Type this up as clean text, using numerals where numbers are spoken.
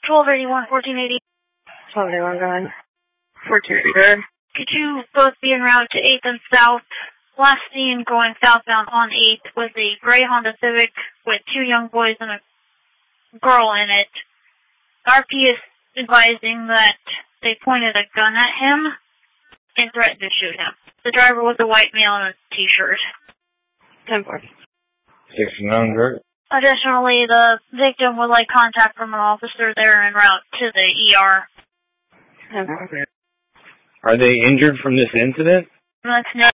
1281, 1480. 1281, go ahead. 1480, go ahead. Could you both be en route to 8th and South? Last seen going southbound on 8th was a gray Honda Civic with 2 young boys and a girl in it. RP is advising that they pointed a gun at him and threatened to shoot him. The driver was a white male in a t-shirt. 10-4. 69, correct. Additionally, the victim would like contact from an officer there en route to the ER. 10-4. Are they injured from this incident? That's